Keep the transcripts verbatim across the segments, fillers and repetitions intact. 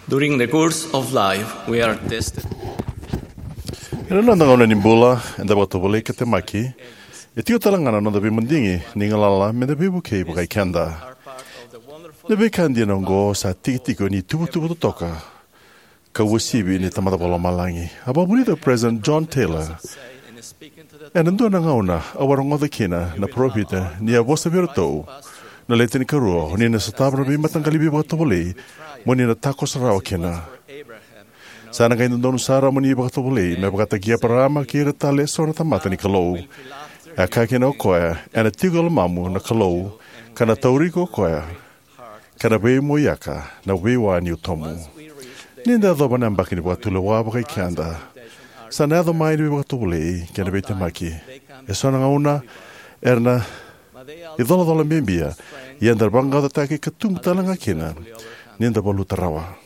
During the course of life, we are tested. Ina nanda ngona nimbula enda bato bole kete maki. E tio talangana nanda bi mundingi ningalala me de bibu kei bukai kanda. Ne be kandi nongo sa tiki ni tubu tubu toka. Ka wasibi ni tamada bola malangi. Aba bonito President John Taylor. And ndo na ngauna awarongo the kina na profita ni a vosa virto. Na leteni karuo ni na satabra bi matangkali bi bato bole. Moni na takos rawa kina. Sana kay nandun sara mo ni iba katubuli, may pagkatagia para makira tali so na tamata ni Kalou. Akakina o koya, ana tigol mamu na Kalou, kana tauri ko koya, kana bay mo yaka, na wiwa ni utomu. Ninda doba na mbaki ni pagkatulawa pa kay kianda. Sana ado may ni iba katubuli, kana bay tamaki. Eso na nga una, erna, idola-dola mimbia, yandar bangga dataki katumta lang akina, ninda balutarawa.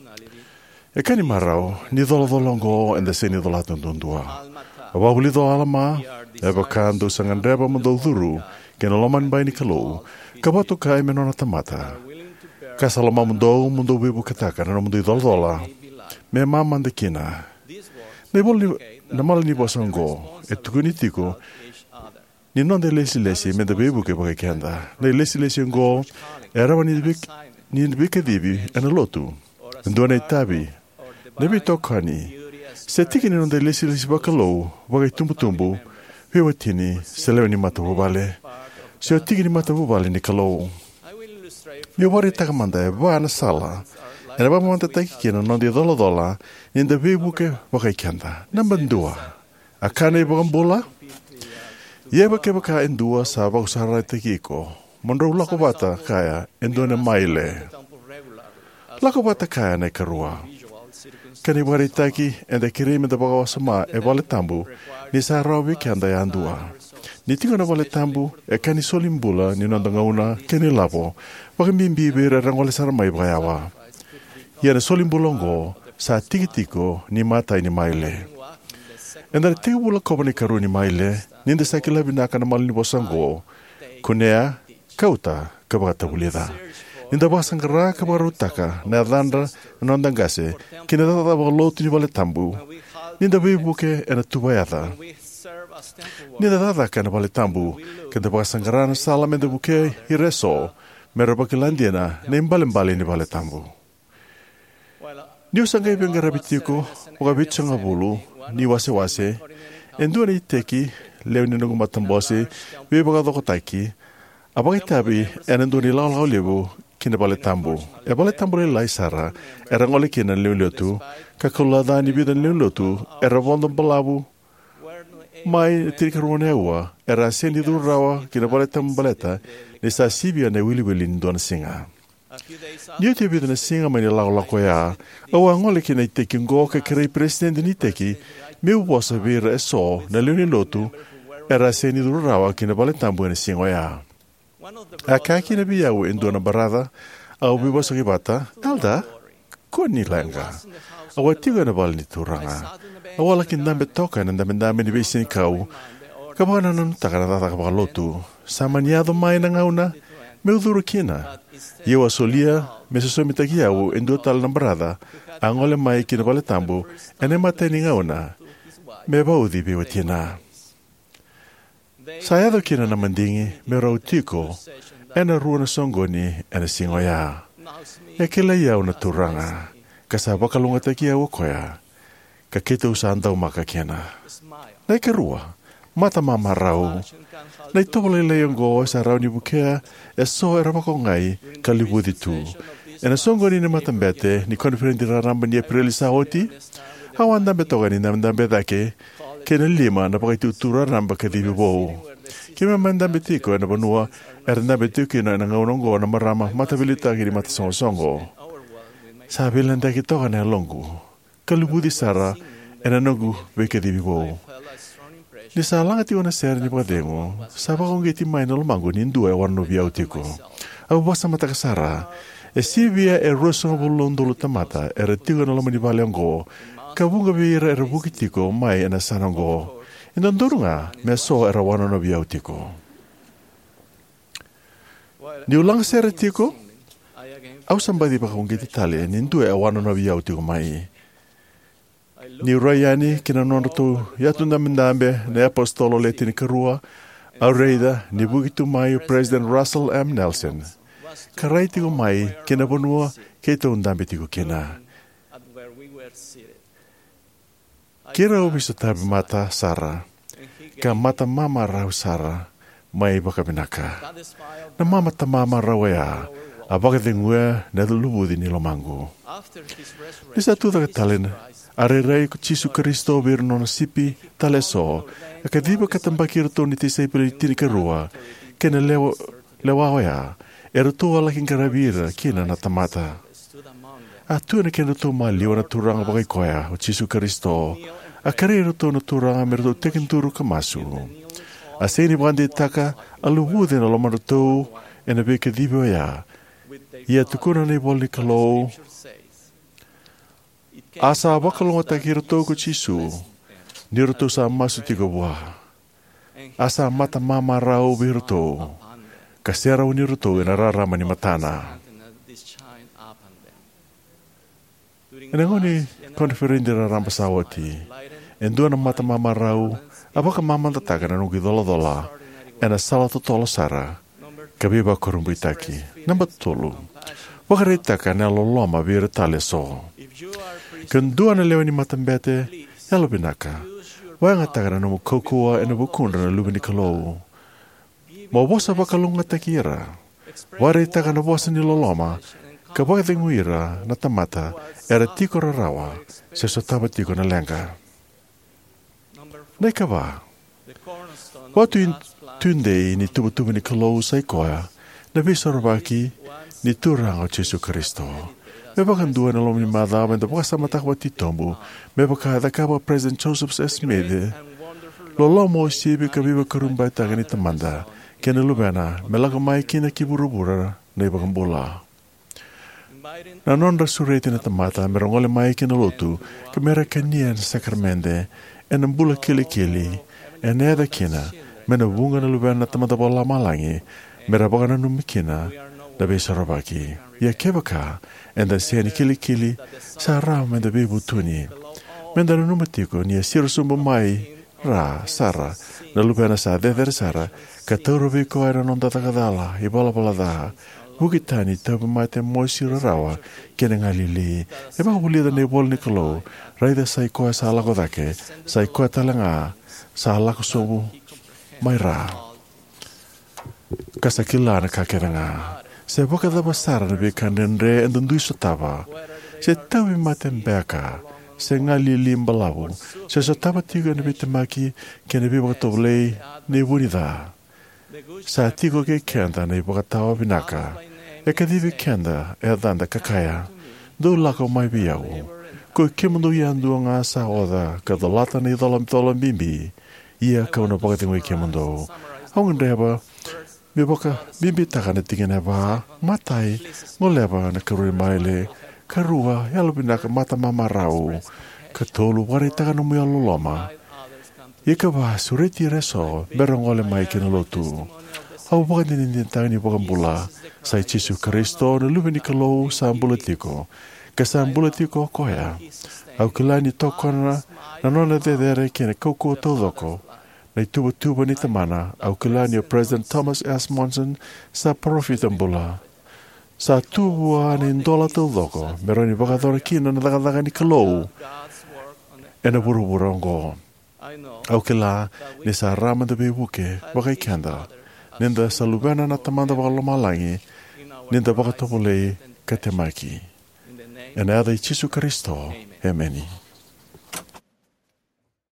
E kani marau, ni dolo-dolongo and the seni dolatun dundua. Awawuli do alama, eba kandu sangandreba mundoduru, kena loman bay ni Kalou, kabato kai menona tamata. Kasalama mundo, mundo bibu kataka, na mundo idol-dola, me maman de kina. Neboli, namal ni bosango, e tukunitiko, ni non de lesi-lesi, me de bibu ke baka kenda. Ne lesi-lesi ngo, era ni bika dibi, ena lotu. Ndone tabi, Nebi tokani, se tikini non de lesi lesi bakalou, wagai tumbu-tumbu, hewa tini, se leo ni mata wubale, se o tikini mata wubale ni Kalou. Mi wari takamanda e waa na sala, ena ba mamanta takikina non de dola-dola, ninda bibuke wagai kanda, nambandua. Akane e bagambula? Yeba ke baka endua sa bagusara takiko, mondro lako bata kaya endone maile. Lako bata kaya na karua. Kani wari taki enda kirime da bagawa sama e wale tambu ni sa rawi kanda ya andua. Ni tingo na wale tambu e kani solimbula ni nondanga una kani lapo waka mimbi bira rangwale saramai bagayawa. Yana solimbulongo sa tiki-tiko ni matai ni maile. Enda tiki bula koba ni karu ni maile ninda sa kila binaka na mali ni bosango kunea kauta kabagata bulida. Ninda basang kara kabarutaka na dhandra nondangase kina tata bagalotu ni wale tambu. Ninda bibuke ena tubayata. Ninda tata kana wale tambu kina basang kara na sala menda buke hireso mera bakilandiana na imbalimbali ni wale tambu. Ni usangay pengarabitiko wakabitsanga bulu ni wase-wase endua ni teki leo ni nugumatambose wibagadokotaki abagitabi enendu ni lau-lau lebu kina bale tambu. E bale tambu le lai sara, era ngole kina leulotu, kakulada ni bidan leulotu, era vondo balabu. Mai tirikaruane ua, era sendi durawa kina bale tambu baleta, ni sa sibia na wili wili ndona singa. Niyo te bidan singa mani lau lako ya, awa ngole kina iteki ngo ka kiri presidente ni teki, meu bosa vira e so na leulotu, era sendi durawa kina bale tambu na singa ya. Akaki na biyaw endo na barada, au biba sa kibata, Alda, kuni langa. Awatigo na bal ni turanga. Awala kindambe toka na ndamendame ni besin kau. Kabana nan takarata kabalotu. Samanyado mai na ngauna, meuduru kina. Yewa solia, mesosomi takiyaw endo tal na barada, angole mai kinabale tambu, ene mate ni ngauna. Meba udi biwa tina. Sayado kina na mandingi, merau tiko, ena ruana songoni, ena singoya. E kila yao na turanga, kasaba kalunga taki yao koya, kakita usanda umaka kena. Na ikarua, mata mama rau, na itobole layong go sa rau ni bukea, e so era makongai, kalibudi tu. Ena songoni ni matambete, ni konferenti raramba ni Aprili sa oti, hawanda betoga ni namdambe dake, kena lima na pakitutura ramba kadibi bo. Kima mandambe tiko na banua erna betuki na ngaunongo na marama matabilita kiri mata songo. Sabi landa kitoka na longu. Kalubudi sara ena nogu bekadibi bo. Ni sa langa tiwa na ser ni pakadengo. Saba kong giti may na lumango ni ndua e warno biyaw tiko. Abu basa mata kasara. E si via e roso nga bulong dolo tamata era tiko na lamani balyanggo. Kabunga bira era bukitiko may ena sananggo. Indondoro nga, meso era wano na biyaw tiko. Ni ulang sera tiko, Au sambadi baka unge titale, nindu e awana na viau tiko mai. Ni uraiani, kina nona tu, yatu na mindambe, ne apostolo leti ni karua, au reida, ni bukitu mai o President Russell M. Nelson. Karai tiko mai, kina bonua, keita undambe tiko kina. Kira ubi sa tabi mata Sara, ka mata mama rau Sara, mai baka binaka. Na mama ta mama rau ea, a baka dingua na lubu di nilomangu. Nisa tu da talen, are rei ko Chisu Kristo bir nona sipi tale so, a ka diba katambakir to ni tisay pili tini karua, kena lewa lewa oea, era tu ala king karabira kina na tamata. A tu na kena tu maliwa na turanga bakai koea o Chisu Kristo, a karero to na turanga merdo teken turu kamasu. A seni bandi taka aluhu de na lomano to e na beke diba oea, ia tukuna nei boli kalou, asa wakalonga takira toko Chisu, niroto sa masu tiga wah. Asa mata mama rau biroto, kasera uniroto ina rarama ni matana. Ina ngoni konferendi raramba sawati, endua na mata mama rau, abaka mama tataga na nugi dola dola, ena sala totolo sara, kabiba korumbu itaki, namba tolu. Wakaritaka na loloma vira tale so. Kendua na lewa ni matambete, ya lubinaka. Wanga tagara na mukokua e na bukunda na lubini kalou. Mawabosa bakalunga takira. Waritaka na bosa ni loloma, kabagdeng muira na tamata, era tiko rarawa, se sotaba tiko na lenga. Naikaba. Watu tunde ni tubu-tubu ni kalou sa ikoa, na bisarabaki, ni turang o Jesu Kristo. Me baka dua na lomi madama da baka sama takwa titombo, me baka da kaba President Joseph S. Smith. Lolo mo sibi kabiba karumbai taga ni tamanda, kena lubena, me laga mai kina kiburubura na ibakang bola. Na nonda sureti na tamata, me rongole mai kina lotu, kamera kania na sakramente, en ang bula kili-kili, en eda kina, me na bunga na lubena na tamata bola malangi, me rabaka na numikina, da besarabaki, ya kebaka, enda seni kili-kili, sa ram enda bebutuni. Menda na numatiko, niya sirusumbo mai, ra, sara, na lupena sa dedere sara, katoro biko ay na nonda takadala, ibala-bala daha, bukitani tabi mate mo sirarawa, kena ngalili, eba hulida na ibol ni kalo, raida sa ikoa sa alako dake, sa ikoa talanga, sa alako sobu, may ra. Kasakila na kakena nga, se boka da basara na bikanen re endundui sotaba. Se tawi matembeka, se ngali limbalawu, se sotaba tigo na bitamaki, ke na biboka toblei, na ibunida. Sa tigo ke kenda na iboka tawa binaka, e kadivi kenda e adanda kakaya, do lako mai biyawu. Ko kimundu yandu nga sa oda, kadolata na idolam tolam bimbi, ia kau na boka tingwe kimundu. Aungan reba, me boka bimbi taka na tingin ba matai ngoleba na karui maile karua yalo binaka mata mama rau katolu wari taka no muya loloma ika ba sureti reso berongole mai kina lotu au boka nindin taka ni boka mbula sa Jesu Kristo na lubini kalou sa ambulatiko ka sa ambulatiko koya au kilani tokona na nona dedere kina koko todoko na tuba-tuba ni tamana au kilani o President Thomas S. Monson sa profitambula. Sa tuwa ni ndola tildoko, meron ni bakadora kina na daga-daga ni kalou e na buru-burongo. Au kila ni sa raman da bebuke bakay kanda, ninda sa lubena na tamanda baka lumalangi, ninda baka topulei katemaki. E na aday Jesu Kristo, Amen.